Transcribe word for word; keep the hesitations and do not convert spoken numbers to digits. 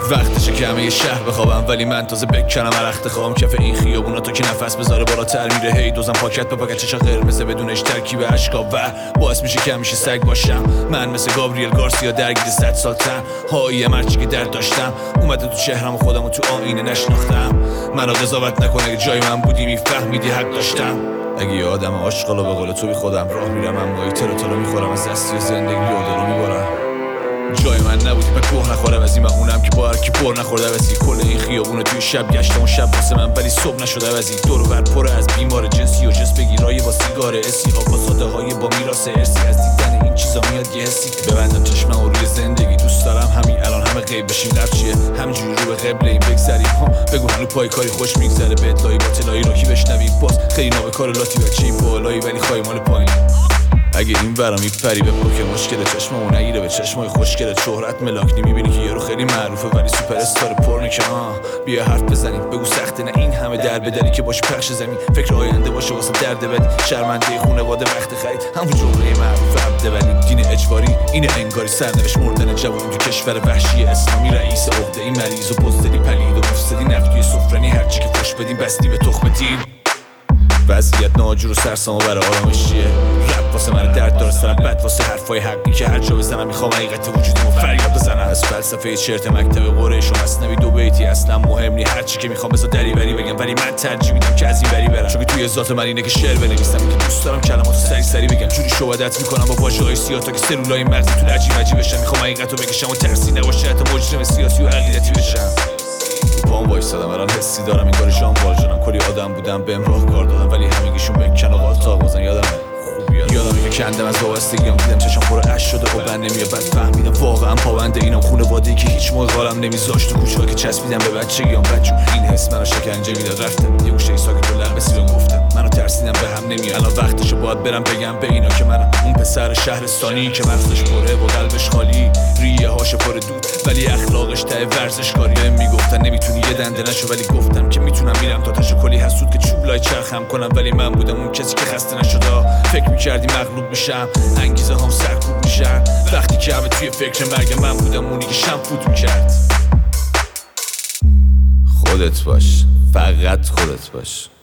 وقتشه که همه یه شهر بخوابم، ولی من تازه بکنم رخت خوابم. کف این خیابونا تا که نفس بذاره بالاتر میره، هی دوزم پاکت به پاکت چشا قرمزه بدونش ترکیب اشکا و باعث میشه که همیشه سگ باشم. من مثل گابریل گارسیا درگیر صد سال تن هایی مرچی که درد داشتم اومده تو چهرم و خودمو تو آینه نشناختم. منو قضاوت نکن، اگه جای من بودی میفهمیدی حق داشتم. اگه یه آدم عاشقالا به قول تو بی خودم راه میرم، اما ای ترو ترو میخورم از دستی زندگی یادارو میبارم. جای من نبودی به کوه نخوره وزی، من اونم که با هر کی پر نخورده وزی. کل این خیابونو توی شب گشتم و شب واسه من ولی صبح نشده وزی. دور و بر پر از بیمار جنسی و جنس بگیرای با سیگار اسی ها با ساده های با میراث ارسی. از دیدن این چیزا میاد یه حسی، ببندم چشمم و روی زندگی دوست دارم همین الان همه غیب بشیم. لب چیه همینجوری رو به قبله این بگذریم ها، بگو هنو پای کاری خوش میگذره به ادلایی باطلایی رو کی بشنویم. باز خیلی نابه کار لاتی بچه این بالایی ولی خواهی مال پایین. اگه این برا میپری به پاک مشکل چشممو نگیره به چشمای خوشگل شهرت ملاکنی، میبینی که یارو خیلی معروفه ولی سوپر استار پرنه که آه بیا حرف بزنیم. بگو سخته نه این همه در بدری که باشه پخش زمین، فکر آینده باشه واسه درد بدی. شرمنده خونواده وقت خرید همون جمله معروف عبده ولی دین اجباری اینه انگاری. سرنوشت مردن جوان تو کشور وحشی اسلامی، رئیس عقده ای مریض و بزدلی پلید و مفسدی نفتی سفرنی، هرچی که خوش بدیم بستی به تخم دین. وضعیت ناجور و سرسام و برای آرامش چیه؟ رپ واسه من درد داره سرم بد واسه حرفای حقی که هر جا بزنم میخوام حقیقت وجودمو فریاد بزنم. از فلسفه چرت مکتب قریش و مثنوی دو بیتی اصلا مهم نی، هرچی که میخوام بذار دری بری بگم ولی من ترجیح میدم که از این بری برم. چون توی ذات من اینه که شعر بنویسم که دوست دارم کلماتو سری سری بگم. جوری شهادت میکنم با واژه‌های سیاه تا که سلولای مغزتون عجیب عجیب بشن. میخوام حقیقتو بکشم و ترسی نباشه حتی مجرم سیاسی و عقیدتی بشم. پام وایسادم الان حسی دارم این کار شام والجانم. کلی آدم بودم بهم راه کار دادم ولی همگیشون بکن و غلطا بازن. یادمه یادمه که کندم از وابستگیام، دیدم چشام پر اش شده و بند نمیاد. بعد فهمیدم واقعا پابنده اینم خونواده‌ای که هیچ موقع قالم نمیذاشت. تو کوچه‌ها که چسبیدم به بچگیام بچو این حس منو شکنجه میداد. رفتم یه گوشه ساکت و لب سیرم گفتم منو ترسیدم به هم نمیاد. الان وقتشه باید برم بگم به اینا که منم اون پسر شهرستانی که مغزش پره و قلبش خالی، ریه هاش پر دود ولی اخلاقش ته ورزشکاری. بهم میگفتن نمیتونی یه دنده نشو ولی گفتم که میتونم. میرم تا تاشو کلی حسود که چوب لای چرخم کنم ولی من بودم اون کسی که خسته نشده. فکر میکردی مغلوب میشم، انگیزه هم سرکوب میشن وقتی که همه توی فکر مرگ من بودم اونی که شم فوت میکرد. خودت باش، فقط خودت باش.